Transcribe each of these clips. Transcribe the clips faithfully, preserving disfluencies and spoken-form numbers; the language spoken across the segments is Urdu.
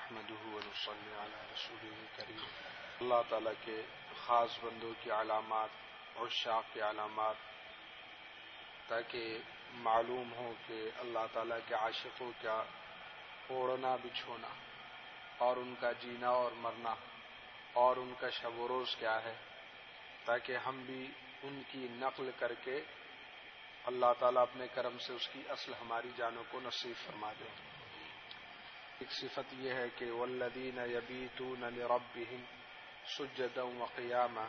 نحمده ونصلي على رسوله الكريم. اللہ تعالیٰ کے خاص بندوں کی علامات اور شاق کی علامات، تاکہ معلوم ہو کہ اللہ تعالیٰ کے عاشقوں کا اوڑھنا بچھونا اور ان کا جینا اور مرنا اور ان کا شب و روز کیا ہے، تاکہ ہم بھی ان کی نقل کر کے اللہ تعالیٰ اپنے کرم سے اس کی اصل ہماری جانوں کو نصیب فرما دے. ایک صفت یہ ہے کہ والذین یبیتون لربہم سجدا وقیاما،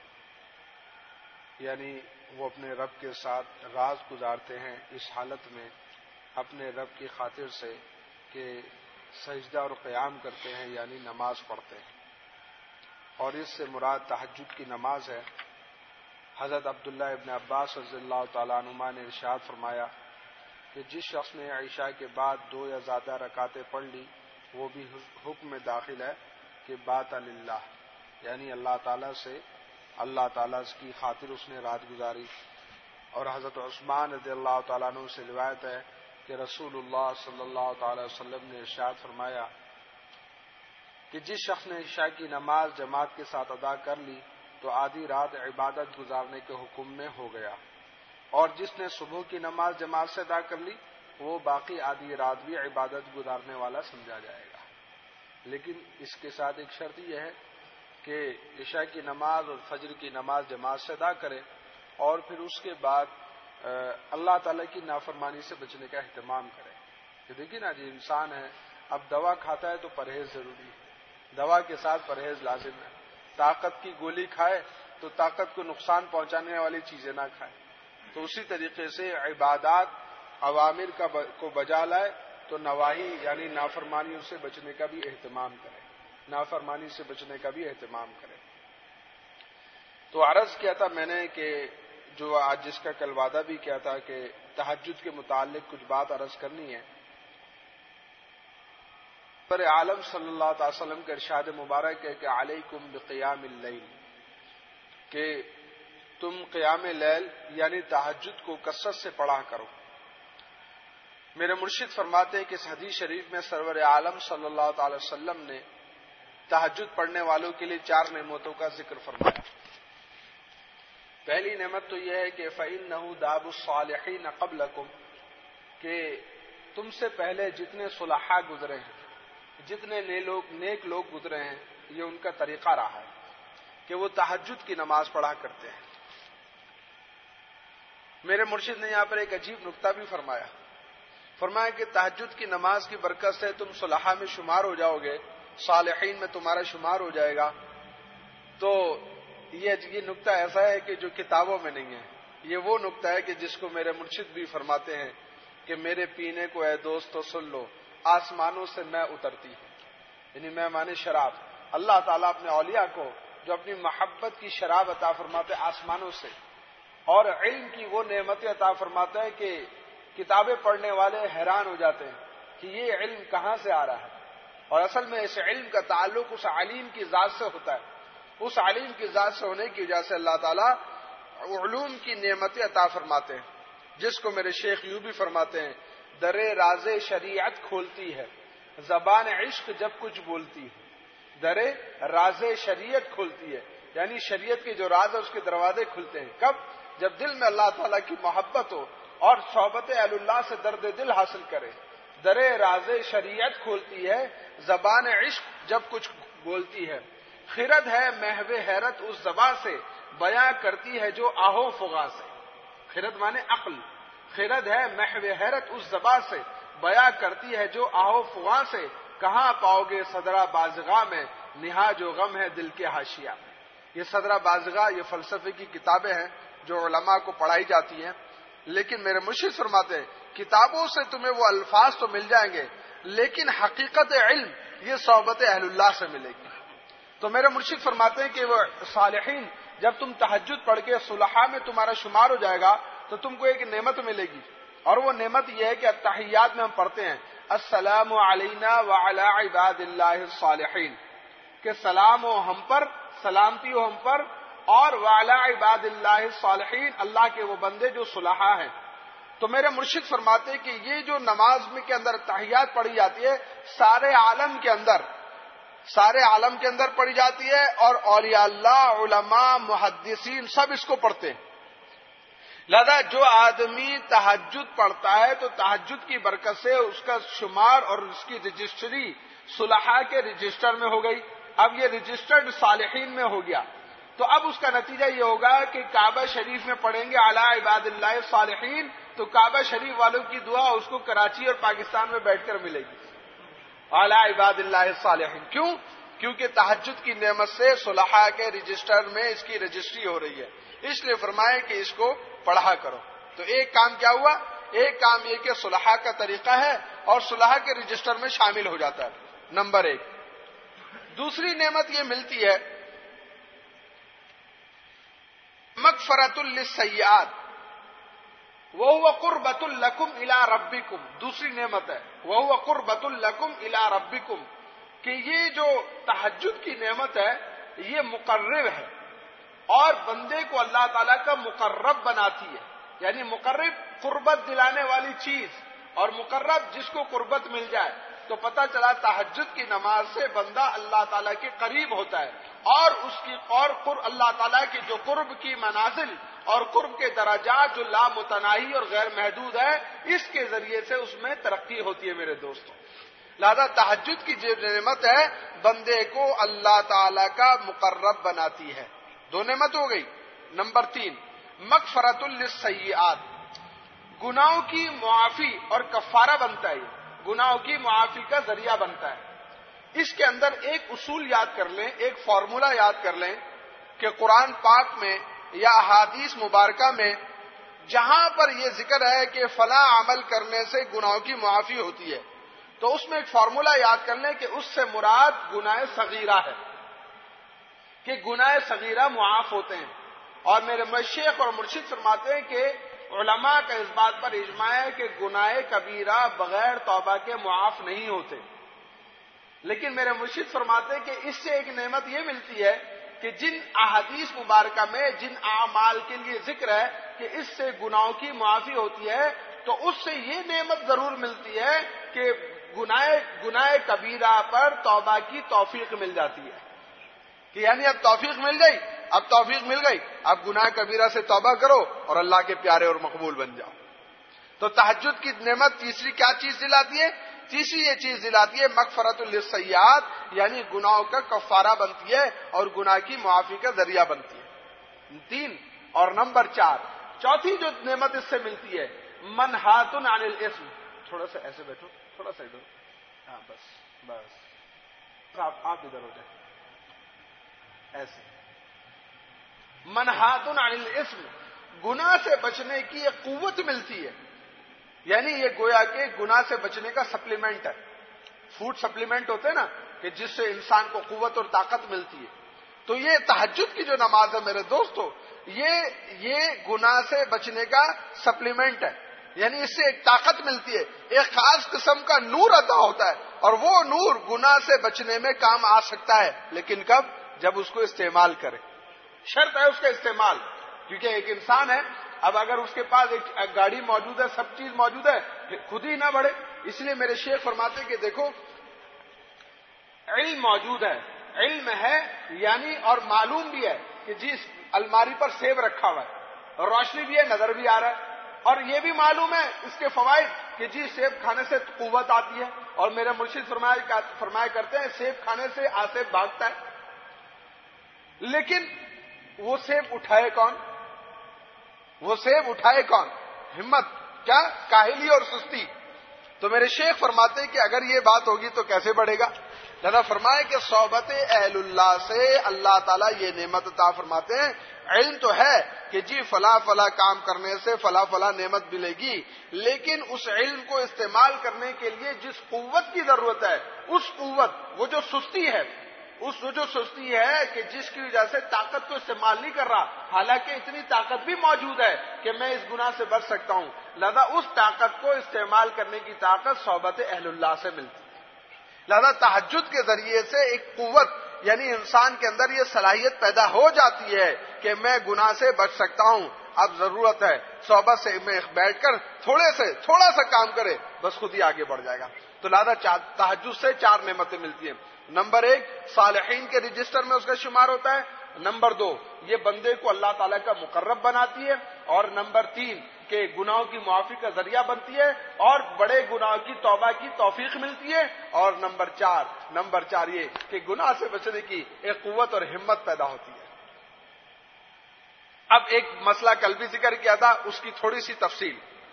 یعنی وہ اپنے رب کے ساتھ رات گزارتے ہیں اس حالت میں اپنے رب کی خاطر سے کہ سجدہ اور قیام کرتے ہیں، یعنی نماز پڑھتے ہیں. اور اس سے مراد تہجد کی نماز ہے. حضرت عبداللہ ابن عباس رضی اللہ تعالیٰ عنہما نے ارشاد فرمایا کہ جس شخص نے عشاء کے بعد دو یا زیادہ رکعتیں پڑھ لی وہ بھی حکم میں داخل ہے کہ بات للہ، یعنی اللہ تعالیٰ سے اللہ تعالیٰ کی خاطر اس نے رات گزاری. اور حضرت عثمان رضی اللہ تعالیٰ عنہ سے روایت ہے کہ رسول اللہ صلی اللہ تعالی وسلم نے ارشاد فرمایا کہ جس شخص نے عشاء کی نماز جماعت کے ساتھ ادا کر لی تو آدھی رات عبادت گزارنے کے حکم میں ہو گیا، اور جس نے صبح کی نماز جماعت سے ادا کر لی وہ باقی آدھی رات بھی عبادت گزارنے والا سمجھا جائے گا. لیکن اس کے ساتھ ایک شرط یہ ہے کہ عشاء کی نماز اور فجر کی نماز جماعت سے ادا کرے اور پھر اس کے بعد اللہ تعالیٰ کی نافرمانی سے بچنے کا اہتمام کرے. کہ دیکھیے نا جی، انسان ہے اب دوا کھاتا ہے تو پرہیز ضروری ہے، دوا کے ساتھ پرہیز لازم ہے. طاقت کی گولی کھائے تو طاقت کو نقصان پہنچانے والی چیزیں نہ کھائے. تو اسی طریقے سے عبادات اوامر کا کو بجا لائے تو نواہی یعنی نافرمانیوں سے بچنے کا بھی اہتمام کرے، نافرمانی سے بچنے کا بھی اہتمام کرے. تو عرض کیا تھا میں نے کہ جو آج جس کا کل وعدہ بھی کیا تھا کہ تہجد کے متعلق کچھ بات عرض کرنی ہے. پر عالم صلی اللہ تعالی وسلم کا ارشاد مبارک ہے کہ علیکم بقیام اللیل، کہ تم قیام لیل یعنی تہجد کو کثرت سے پڑھا کرو. میرے مرشد فرماتے ہیں کہ اس حدیث شریف میں سرور عالم صلی اللہ تعالی وسلم نے تہجد پڑھنے والوں کے لیے چار نعمتوں کا ذکر فرمایا. پہلی نعمت تو یہ ہے کہ فَإِنَّهُ دَابُ الصَّالِحِينَ قَبْلَكُمْ، کہ تم سے پہلے جتنے صلحاء گزرے ہیں، جتنے نیک لوگ گزرے ہیں، یہ ان کا طریقہ رہا ہے کہ وہ تہجد کی نماز پڑھا کرتے ہیں. میرے مرشد نے یہاں پر ایک عجیب نکتہ بھی فرمایا فرمایا کہ تہجد کی نماز کی برکت سے تم صلحاء میں شمار ہو جاؤ گے، صالحین میں تمہارا شمار ہو جائے گا. تو یہ یہ نکتہ ایسا ہے کہ جو کتابوں میں نہیں ہے. یہ وہ نکتہ ہے کہ جس کو میرے مرشد بھی فرماتے ہیں کہ میرے پینے کو اے دوستو سن لو، آسمانوں سے میں اترتی ہے، یعنی میں مانے شراب. اللہ تعالیٰ اپنے اولیاء کو جو اپنی محبت کی شراب عطا فرماتے آسمانوں سے، اور علم کی وہ نعمتیں عطا فرماتا ہے کہ کتابیں پڑھنے والے حیران ہو جاتے ہیں کہ یہ علم کہاں سے آ رہا ہے. اور اصل میں اس علم کا تعلق اس علیم کی ذات سے ہوتا ہے. اس علیم کی ذات سے ہونے کی وجہ سے اللہ تعالیٰ علوم کی نعمتیں عطا فرماتے ہیں، جس کو میرے شیخ یوں بھی فرماتے ہیں در راز شریعت کھولتی ہے زبان عشق جب کچھ بولتی ہے. در راز شریعت کھولتی ہے یعنی شریعت کے جو راز ہے اس کے دروازے کھلتے ہیں. کب؟ جب دل میں اللہ تعالیٰ کی محبت ہو اور صحبت اہل اللہ سے درد دل حاصل کرے. در راز شریعت کھولتی ہے زبان عشق جب کچھ بولتی ہے. خرد ہے محو حیرت اس زبان سے بیاں کرتی ہے جو آہو فغاں سے. خرد مانے عقل، خرد ہے محو حیرت اس زبان سے بیاں کرتی ہے جو آہو فغاں سے. کہاں پاؤ گے صدرہ بازغاں میں نہا جو غم ہے دل کے حاشیہ. یہ صدرہ بازغاں یہ فلسفے کی کتابیں ہیں جو علماء کو پڑھائی جاتی ہیں. لیکن میرے مرشد فرماتے ہیں کتابوں سے تمہیں وہ الفاظ تو مل جائیں گے لیکن حقیقت علم یہ صحبت اہل اللہ سے ملے گی. تو میرے مرشد فرماتے ہیں کہ وہ صالحین جب تم تہجد پڑھ کے صلحاء میں تمہارا شمار ہو جائے گا تو تم کو ایک نعمت ملے گی، اور وہ نعمت یہ ہے کہ التحیات میں ہم پڑھتے ہیں السلام علینا وعلی عباد اللہ الصالحین، کہ سلام ہو ہم پر، سلامتی ہو ہم پر، اور وعلی عباد اللہ الصالحین، اللہ کے وہ بندے جو صلحاء ہیں. تو میرے مرشد فرماتے کہ یہ جو نماز میں کے اندر تحیات پڑھی جاتی ہے سارے عالم کے اندر سارے عالم کے اندر پڑھی جاتی ہے، اور اولیاء اللہ، علماء، محدثین سب اس کو پڑھتے ہیں۔ لہذا جو آدمی تہجد پڑھتا ہے تو تہجد کی برکت سے اس کا شمار اور اس کی رجسٹری صلحاء کے رجسٹر میں ہو گئی، اب یہ رجسٹرڈ صالحین میں ہو گیا۔ تو اب اس کا نتیجہ یہ ہوگا کہ کعبہ شریف میں پڑھیں گے علی عباد اللہ الصالحین، تو کعبہ شریف والوں کی دعا اس کو کراچی اور پاکستان میں بیٹھ کر ملے گی، علی عباد اللہ الصالحین۔ کیوں؟ کیونکہ تہجد کی نعمت سے صلحاء کے رجسٹر میں اس کی رجسٹری ہو رہی ہے، اس لیے فرمائے کہ اس کو پڑھا کرو۔ تو ایک کام کیا ہوا؟ ایک کام یہ کہ صلحاء کا طریقہ ہے اور صلحاء کے رجسٹر میں شامل ہو جاتا ہے، نمبر ایک۔ دوسری نعمت یہ ملتی ہے مغفرۃ للسیئات وہو قربۃ لکم الی ربکم، دوسری نعمت ہے وہو قربۃ لکم الی ربکم، کہ یہ جو تہجد کی نعمت ہے یہ مقرب ہے اور بندے کو اللہ تعالیٰ کا مقرب بناتی ہے، یعنی مقرب قربت دلانے والی چیز، اور مقرب جس کو قربت مل جائے۔ تو پتہ چلا تہجد کی نماز سے بندہ اللہ تعالیٰ کے قریب ہوتا ہے، اور اس کی اور اللہ تعالیٰ کی جو قرب کی منازل اور قرب کے درجات جو لامتناہی اور غیر محدود ہے، اس کے ذریعے سے اس میں ترقی ہوتی ہے میرے دوستوں۔ لہذا تہجد کی جو نعمت ہے بندے کو اللہ تعالیٰ کا مقرب بناتی ہے۔ دو نعمت ہو گئی۔ نمبر تین مغفرۃ للسیئات، گناہوں کی معافی اور کفارہ بنتا ہے، گناہوں کی معافی کا ذریعہ بنتا ہے۔ اس کے اندر ایک اصول یاد کر لیں، ایک فارمولا یاد کر لیں کہ قرآن پاک میں یا احادیث مبارکہ میں جہاں پر یہ ذکر ہے کہ فلاں عمل کرنے سے گناہوں کی معافی ہوتی ہے، تو اس میں ایک فارمولا یاد کر لیں کہ اس سے مراد گناہ صغیرہ ہے، کہ گناہ صغیرہ معاف ہوتے ہیں۔ اور میرے شیخ اور مرشد فرماتے ہیں کہ علماء کا اس بات پر اجماع ہے کہ گناہ کبیرہ بغیر توبہ کے معاف نہیں ہوتے، لیکن میرے مرشد فرماتے ہیں کہ اس سے ایک نعمت یہ ملتی ہے کہ جن احادیث مبارکہ میں جن اعمال کے لیے ذکر ہے کہ اس سے گناہوں کی معافی ہوتی ہے، تو اس سے یہ نعمت ضرور ملتی ہے کہ گناہ گناہ کبیرہ پر توبہ کی توفیق مل جاتی ہے، کہ یعنی اب توفیق مل گئی، اب توفیق مل گئی اب گناہ کبیرہ سے توبہ کرو اور اللہ کے پیارے اور مقبول بن جاؤ۔ تو تہجد کی نعمت تیسری کیا چیز دلاتی ہے؟ تیسری یہ چیز دلاتی ہے مغفرۃ للسیئات، یعنی گناہوں کا کفارہ بنتی ہے اور گناہ کی معافی کا ذریعہ بنتی ہے۔ تین اور نمبر چار، چوتھی جو نعمت اس سے ملتی ہے منہات عن الاسم، تھوڑا سا ایسے بیٹھو، تھوڑا سا ادھر، ہاں بس بس آپ آپ ادھر ہو جائیں ایسے۔ منہات عن الاسم، گناہ سے بچنے کی ایک قوت ملتی ہے، یعنی یہ گویا کہ گناہ سے بچنے کا سپلیمنٹ ہے، فوڈ سپلیمنٹ ہوتے ہیں نا کہ جس سے انسان کو قوت اور طاقت ملتی ہے۔ تو یہ تہجد کی جو نماز ہے میرے دوستو، یہ یہ گناہ سے بچنے کا سپلیمنٹ ہے، یعنی اس سے ایک طاقت ملتی ہے، ایک خاص قسم کا نور عطا ہوتا ہے، اور وہ نور گناہ سے بچنے میں کام آ سکتا ہے، لیکن کب؟ جب اس کو استعمال کرے، شرط ہے اس کا استعمال، کیونکہ ایک انسان ہے، اب اگر اس کے پاس ایک گاڑی موجود ہے، سب چیز موجود ہے، خود ہی نہ بڑھے۔ اس لیے میرے شیخ فرماتے کہ دیکھو علم موجود ہے، علم ہے یعنی اور معلوم بھی ہے کہ جس الماری پر سیب رکھا ہوا ہے، روشنی بھی ہے، نظر بھی آ رہا ہے، اور یہ بھی معلوم ہے اس کے فوائد کہ جی سیب کھانے سے قوت آتی ہے، اور میرے مرشد فرمایا فرمایا کرتے ہیں سیب کھانے سے آصف بھاگتا ہے، لیکن وہ سیب اٹھائے کون؟ وہ سیب اٹھائے کون؟ ہمت، کیا؟ کاہلی اور سستی۔ تو میرے شیخ فرماتے کہ اگر یہ بات ہوگی تو کیسے بڑھے گا؟ لہذا فرمائے کہ صحبت اہل اللہ سے اللہ تعالیٰ یہ نعمت عطا فرماتے ہیں۔ علم تو ہے کہ جی فلاں فلاں کام کرنے سے فلاں فلاں نعمت ملے گی، لیکن اس علم کو استعمال کرنے کے لیے جس قوت کی ضرورت ہے، اس قوت، وہ جو سستی ہے، اس جو سستی ہے کہ جس کی وجہ سے طاقت کو استعمال نہیں کر رہا، حالانکہ اتنی طاقت بھی موجود ہے کہ میں اس گناہ سے بچ سکتا ہوں، لہذا اس طاقت کو استعمال کرنے کی طاقت صحبت اہل اللہ سے ملتی ہے۔ لہذا تہجد کے ذریعے سے ایک قوت، یعنی انسان کے اندر یہ صلاحیت پیدا ہو جاتی ہے کہ میں گناہ سے بچ سکتا ہوں۔ اب ضرورت ہے صحبت سے میں بیٹھ کر تھوڑے سے تھوڑا سا کام کرے بس خود ہی آگے بڑھ جائے گا. تو لہذا تہجد سے چار نعمتیں ملتی ہیں. نمبر ایک، صالحین کے رجسٹر میں اس کا شمار ہوتا ہے. نمبر دو، یہ بندے کو اللہ تعالیٰ کا مقرب بناتی ہے. اور نمبر تین، کہ گناہوں کی معافی کا ذریعہ بنتی ہے اور بڑے گناہ کی توبہ کی توفیق ملتی ہے. اور نمبر چار نمبر چار یہ کہ گناہ سے بچنے کی ایک قوت اور ہمت پیدا ہوتی ہے. اب ایک مسئلہ کل بھی ذکر کیا تھا، اس کی تھوڑی سی تفصیل.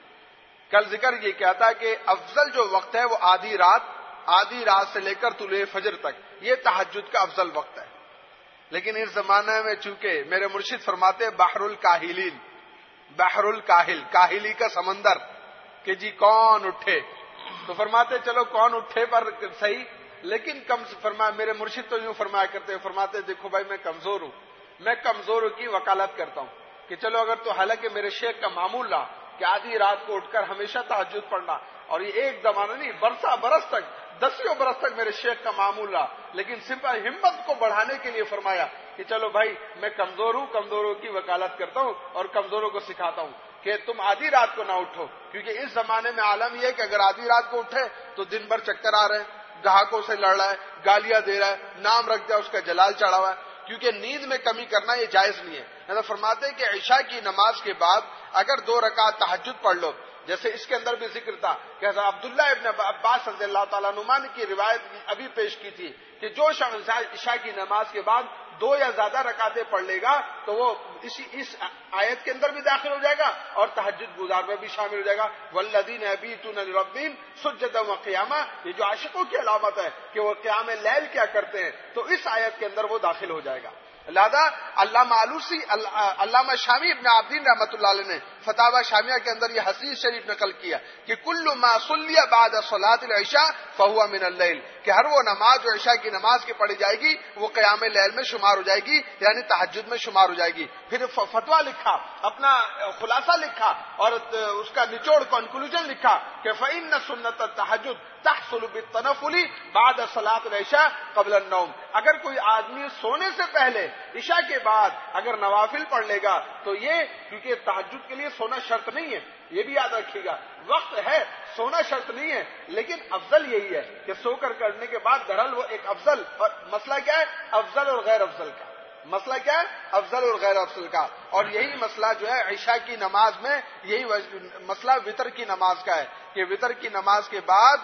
کل ذکر یہ کیا تھا کہ افضل جو وقت ہے وہ آدھی رات آدھی رات سے لے کر طلوع فجر تک، یہ تہجد کا افضل وقت ہے. لیکن اس زمانے میں چونکہ میرے مرشد فرماتے بحر الکاہلین، بحر الکاہل، کاہلی کا سمندر، کہ جی کون اٹھے، تو فرماتے چلو کون اٹھے پر صحیح، لیکن کم فرمایا میرے مرشد تو یوں فرمایا کرتے، فرماتے دیکھو بھائی میں کمزور ہوں، میں کمزوروں کی وکالت کرتا ہوں کہ چلو اگر تو، حالانکہ میرے شیخ کا معمول رہا کہ آدھی رات کو اٹھ کر ہمیشہ تہجد پڑھنا، اور یہ ایک زمانہ نہیں برسا برس تک، دسیوں برس تک میرے شیخ کا معمول رہا، لیکن سمپل ہمت کو بڑھانے کے لیے فرمایا کہ چلو بھائی میں کمزور ہوں، کمزوروں کی وکالت کرتا ہوں اور کمزوروں کو سکھاتا ہوں کہ تم آدھی رات کو نہ اٹھو. کیونکہ اس زمانے میں عالم یہ ہے کہ اگر آدھی رات کو اٹھے تو دن بھر چکر آ رہے ہیں، گاہکوں سے لڑ رہا ہے، گالیاں دے رہا ہے، نام رکھ دیا اس کا جلال چڑھا ہوا ہے. کیونکہ نیند میں کمی کرنا یہ جائز نہیں ہے. ایسا فرماتے ہیں کہ عشاء کی نماز کے بعد اگر دو رکعت تہجد پڑھ لو، جیسے اس کے اندر بھی ذکر تھا کہ حضرت عبداللہ ابن عباس رضی اللہ تعالیٰ عنہ کی روایت ابھی پیش کی تھی کہ جو شخص عشاء کی نماز کے بعد دو یا زیادہ رکعتیں پڑھ لے گا تو وہ اسی اس آیت کے اندر بھی داخل ہو جائے گا اور تہجد گزار میں بھی شامل ہو جائے گا. والذین یبیتون لربہم سجدا وقیاما، یہ جو عاشقوں کی علامت ہے کہ وہ قیام لیل کیا کرتے ہیں، تو اس آیت کے اندر وہ داخل ہو جائے گا. لہذا علامہ آلوسی علامہ شامی ابن عابدین رحمۃ اللہ علیہ نے فتاوی شامیہ کے اندر یہ حدیث شریف نقل کیا کہ کل ما صلی بعد صلاۃ العشاء فهو من اللیل، کہ ہر وہ نماز جو عشاء کی نماز کی پڑھی جائے گی وہ قیام لیل میں شمار ہو جائے گی، یعنی تہجد میں شمار ہو جائے گی. پھر فتویٰ لکھا، اپنا خلاصہ لکھا اور اس کا نچوڑ کنکلوژن لکھا کہ فإن سنت التہجد تحصل بالتنفل بعد صلاۃ العشاء قبل النوم، اگر کوئی آدمی سونے سے پہلے عشاء کے بعد اگر نوافل پڑھ لے گا تو یہ، کیونکہ تہجد کے لیے سونا شرط نہیں ہے، یہ بھی یاد رکھیے گا، وقت ہے سونا شرط نہیں ہے، لیکن افضل یہی ہے کہ سو کر کرنے کے بعد درحال وہ ایک افضل، اور مسئلہ کیا ہے افضل اور غیر افضل کا، مسئلہ کیا ہے افضل اور غیر افضل کا. اور یہی مسئلہ جو ہے عشاء کی نماز میں، یہی مسئلہ وطر کی نماز کا ہے کہ وطر کی نماز کے بعد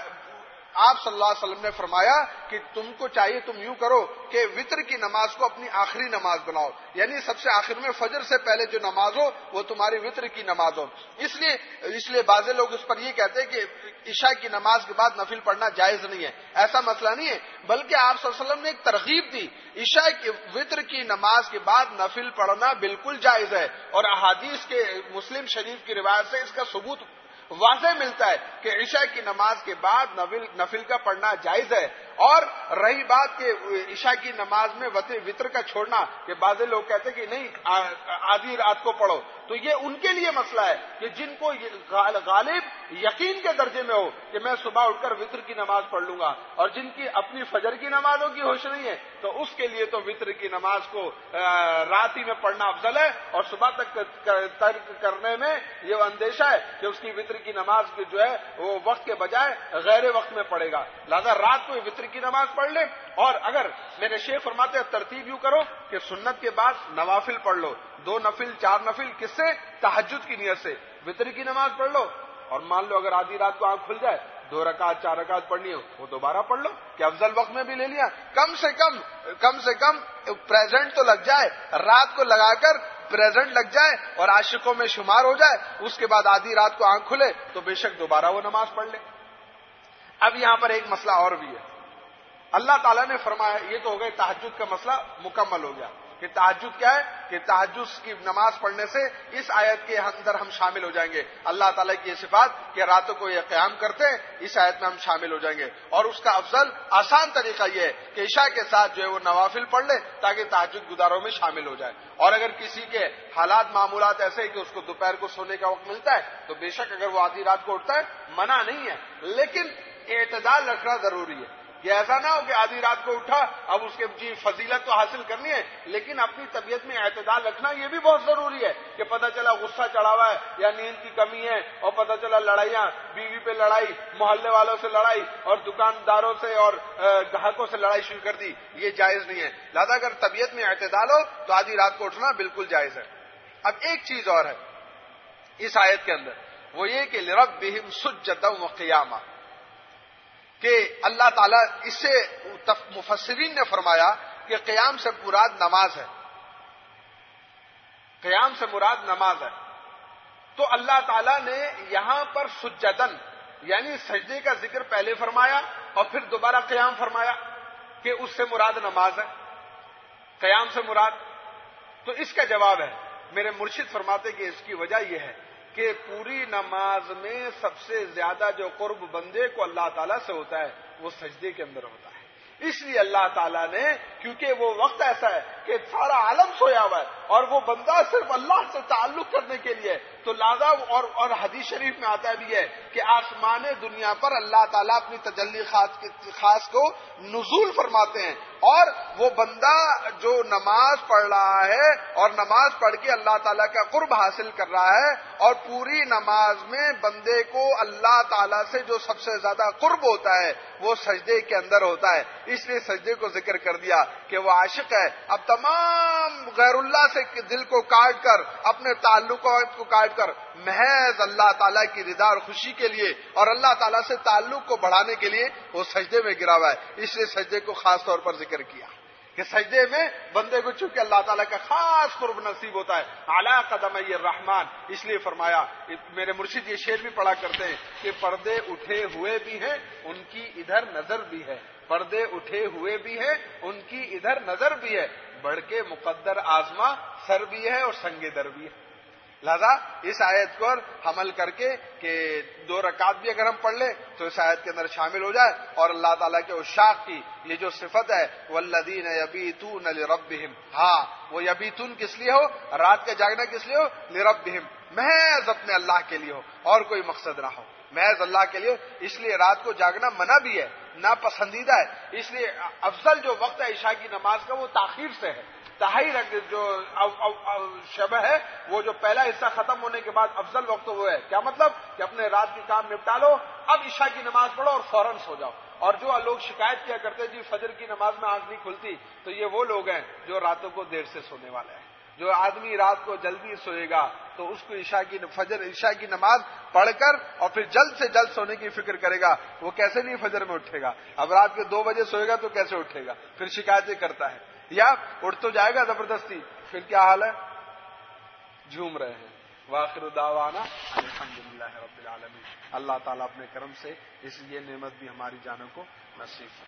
آپ صلی اللہ علیہ وسلم نے فرمایا کہ تم کو چاہیے تم یوں کرو کہ وطر کی نماز کو اپنی آخری نماز بناؤ، یعنی سب سے آخر میں فجر سے پہلے جو نماز ہو وہ تمہاری وطر کی نماز ہو. اس لیے اس لیے بعض لوگ اس پر یہ کہتے ہیں کہ عشاء کی نماز کے بعد نفل پڑھنا جائز نہیں ہے. ایسا مسئلہ نہیں ہے، بلکہ آپ صلی اللہ علیہ وسلم نے ایک ترغیب دی، عشاء کی وطر کی نماز کے بعد نفل پڑھنا بالکل جائز ہے. اور احادیث کے مسلم شریف کی روایت سے اس کا ثبوت واضح ملتا ہے کہ عشاء کی نماز کے بعد نفل نفل کا پڑھنا جائز ہے. اور رہی بات کہ عشاء کی نماز میں وطر کا چھوڑنا، کہ بعض لوگ کہتے ہیں کہ نہیں آدھی رات کو پڑھو، تو یہ ان کے لیے مسئلہ ہے کہ جن کو غالب یقین کے درجے میں ہو کہ میں صبح اٹھ کر وطر کی نماز پڑھ لوں گا، اور جن کی اپنی فجر کی نمازوں کی ہوش نہیں ہے تو اس کے لیے تو وطر کی نماز کو رات ہی میں پڑھنا افضل ہے، اور صبح تک ترک کرنے میں یہ اندیشہ ہے کہ اس کی وطر کی نماز جو ہے وہ وقت کے بجائے غیر وقت میں پڑھے گا. لہذا رات کو وطر کی نماز پڑھ لے. اور اگر میرے شیخ فرماتے ہیں ترتیب یوں کرو کہ سنت کے بعد نوافل پڑھ لو، دو نفل چار نفل، کس سے؟ تہجد کی نیت سے. وطر کی نماز پڑھ لو، اور مان لو اگر آدھی رات کو آنکھ کھل جائے دو رکعت چار رکعت پڑھنی ہو وہ دوبارہ پڑھ لو، کہ افضل وقت میں بھی لے لیا. کم سے کم کم سے کم پریزنٹ تو لگ جائے، رات کو لگا کر پریزنٹ لگ جائے اور عاشقوں میں شمار ہو جائے. اس کے بعد آدھی رات کو آنکھ کھلے تو بے شک دوبارہ وہ نماز پڑھ لے. اب یہاں پر ایک مسئلہ اور بھی ہے. اللہ تعالیٰ نے فرمایا، یہ تو ہو گئے تہجد کا مسئلہ مکمل ہو گیا کہ تہجد کیا ہے، کہ تہجد کی نماز پڑھنے سے اس آیت کے اندر ہم شامل ہو جائیں گے. اللہ تعالیٰ کی یہ صفات کہ راتوں کو یہ قیام کرتے ہیں، اس آیت میں ہم شامل ہو جائیں گے. اور اس کا افضل آسان طریقہ یہ ہے کہ عشاء کے ساتھ جو ہے وہ نوافل پڑھ لے تاکہ تہجد گزاروں میں شامل ہو جائے. اور اگر کسی کے حالات معمولات ایسے ہیں کہ اس کو دوپہر کو سونے کا وقت ملتا ہے تو بے شک اگر وہ آدھی رات کو اٹھتا ہے منع نہیں ہے، لیکن اعتدال رکھنا ضروری ہے. یہ ایسا نہ ہو کہ آدھی رات کو اٹھا اب اس کے جی فضیلت تو حاصل کرنی ہے لیکن اپنی طبیعت میں اعتدال رکھنا یہ بھی بہت ضروری ہے کہ پتہ چلا غصہ چڑھا ہوا ہے یا نیند کی کمی ہے اور پتہ چلا لڑائیاں، بیوی پہ لڑائی، محلے والوں سے لڑائی اور دکانداروں سے اور گاہکوں سے لڑائی شروع کر دی، یہ جائز نہیں ہے۔ لہذا اگر طبیعت میں اعتدال ہو تو آدھی رات کو اٹھنا بالکل جائز ہے۔ اب ایک چیز اور ہے اس آیت کے اندر، وہ یہ کہ لربہم سجدا وقیاما، کہ اللہ تعالیٰ اس سے مفسرین نے فرمایا کہ قیام سے مراد نماز ہے، قیام سے مراد نماز ہے۔ تو اللہ تعالیٰ نے یہاں پر سجدن یعنی سجدے کا ذکر پہلے فرمایا اور پھر دوبارہ قیام فرمایا کہ اس سے مراد نماز ہے، قیام سے مراد۔ تو اس کا جواب ہے، میرے مرشد فرماتے کہ اس کی وجہ یہ ہے کہ پوری نماز میں سب سے زیادہ جو قرب بندے کو اللہ تعالیٰ سے ہوتا ہے وہ سجدے کے اندر ہوتا ہے۔ اس لیے اللہ تعالیٰ نے، کیونکہ وہ وقت ایسا ہے کہ سارا عالم سویا ہوا ہے اور وہ بندہ صرف اللہ سے تعلق کرنے کے لیے، تو لہذا اور اور حدیث شریف میں آتا بھی ہے کہ آسمان دنیا پر اللہ تعالیٰ اپنی تجلی خاص خاص کو نزول فرماتے ہیں، اور وہ بندہ جو نماز پڑھ رہا ہے اور نماز پڑھ کے اللہ تعالیٰ کا قرب حاصل کر رہا ہے، اور پوری نماز میں بندے کو اللہ تعالیٰ سے جو سب سے زیادہ قرب ہوتا ہے وہ سجدے کے اندر ہوتا ہے۔ اس لیے سجدے کو ذکر کر دیا کہ وہ عاشق ہے، اب تمام غیر اللہ سے دل کو کاٹ کر، اپنے تعلقات کو کاٹ کر محض اللہ تعالیٰ کی رضا اور خوشی کے لیے اور اللہ تعالیٰ سے تعلق کو بڑھانے کے لیے وہ سجدے میں گرا ہوا ہے۔ اس لیے سجدے کو خاص طور پر ذکر کیا کہ سجدے میں بندے کو چونکہ اللہ تعالیٰ کا خاص قرب نصیب ہوتا ہے، اعلی قدمی الرحمن۔ اس لیے فرمایا، میرے مرشد یہ شعر بھی پڑھا کرتے ہیں کہ پردے اٹھے ہوئے بھی ہیں ان کی ادھر نظر بھی ہے، پردے اٹھے ہوئے بھی ہیں ان کی ادھر نظر بھی ہے، بڑھ کے مقدر آزما سر بھی ہے اور سنگ در بھی ہے۔ لہذا اس آیت کو حمل کر کے کہ دو رکعت بھی اگر ہم پڑھ لیں تو اس آیت کے اندر شامل ہو جائے، اور اللہ تعالیٰ کے عشاق کی یہ جو صفت ہے والذین یبیتون لربہم، ہاں وہ یبیتون کس لیے ہو، رات کا جاگنا کس لیے ہو، لربہم، محض اپنے اللہ کے لیے ہو اور کوئی مقصد نہ ہو، محض اللہ کے لیے۔ اس لیے رات کو جاگنا منع بھی ہے، ناپسندیدہ ہے۔ اس لیے افضل جو وقت ہے عشاء کی نماز کا وہ تاخیر سے ہے، تہائی جو شب ہے وہ جو پہلا حصہ ختم ہونے کے بعد افضل وقت وہ ہے۔ کیا مطلب کہ اپنے رات کے کام نپٹا لو، اب عشاء کی نماز پڑھو اور فوراً سو جاؤ۔ اور جو لوگ شکایت کیا کرتے جی فجر کی نماز میں آنکھ نہیں کھلتی، تو یہ وہ لوگ ہیں جو راتوں کو دیر سے سونے والے ہیں۔ جو آدمی رات کو جلدی سوئے گا تو اس کو عشاء کی فجر عشاء کی نماز پڑھ کر اور پھر جلد سے جلد سونے کی فکر کرے گا، وہ کیسے نہیں فجر میں اٹھے گا؟ اب رات کے دو بجے سوئے گا تو کیسے اٹھے گا؟ پھر شکایتیں کرتا ہے، یا اٹھ تو جائے گا زبردستی، پھر کیا حال ہے؟ جھوم رہے ہیں۔ وآخر دعوانا الحمدللہ رب العالمین۔ اللہ تعالیٰ اپنے کرم سے اس یہ نعمت بھی ہماری جانوں کو نصیب